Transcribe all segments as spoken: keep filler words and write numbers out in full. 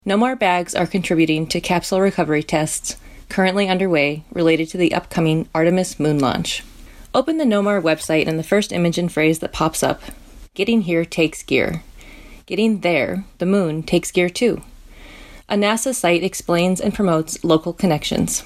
Nomar bags are contributing to capsule recovery tests currently underway related to the upcoming Artemis moon launch. Open the Nomar website and the first image and phrase that pops up: "Getting here takes gear. Getting there, the moon, takes gear too." A NASA site explains and promotes local connections.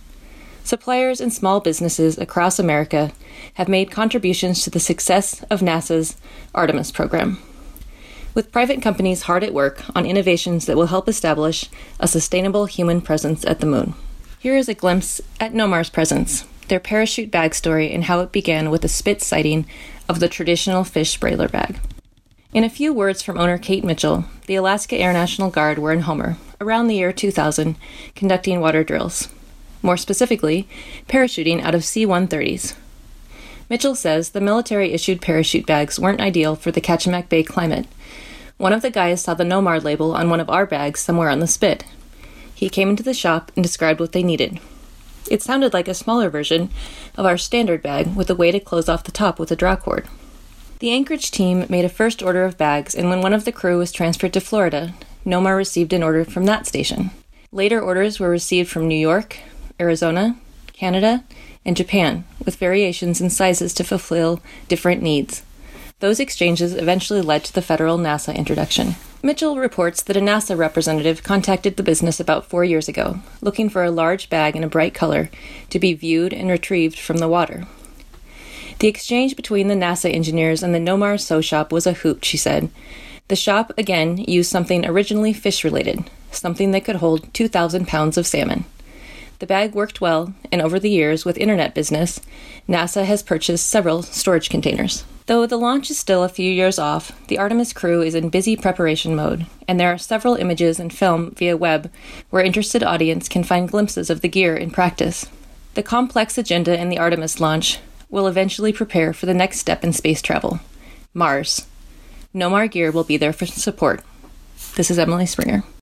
Suppliers and small businesses across America have made contributions to the success of NASA's Artemis program, with private companies hard at work on innovations that will help establish a sustainable human presence at the moon. Here is a glimpse at Nomar's presence, their parachute bag story, and how it began with a spit sighting of the traditional fish sprayer bag. In a few words from owner Kate Mitchell, the Alaska Air National Guard were in Homer, around the year two thousand, conducting water drills. More specifically, parachuting out of C one thirties. Mitchell says the military-issued parachute bags weren't ideal for the Kachemak Bay climate. One of the guys saw the Nomar label on one of our bags somewhere on the spit. He came into the shop and described what they needed. It sounded like a smaller version of our standard bag with a way to close off the top with a draw cord. The Anchorage team made a first order of bags, and when one of the crew was transferred to Florida, Nomar received an order from that station. Later orders were received from New York, Arizona, Canada, and Japan, with variations in sizes to fulfill different needs. Those exchanges eventually led to the federal NASA introduction. Mitchell reports that a NASA representative contacted the business about four years ago, looking for a large bag in a bright color to be viewed and retrieved from the water. The exchange between the NASA engineers and the Nomar sew shop was a hoot, she said. The shop, again, used something originally fish-related, something that could hold two thousand pounds of salmon. The bag worked well, and over the years, with internet business, NASA has purchased several storage containers. Though the launch is still a few years off, the Artemis crew is in busy preparation mode, and there are several images and film via web where interested audience can find glimpses of the gear in practice. The complex agenda in the Artemis launch will eventually prepare for the next step in space travel: Mars. Nomar gear will be there for support. This is Emily Springer.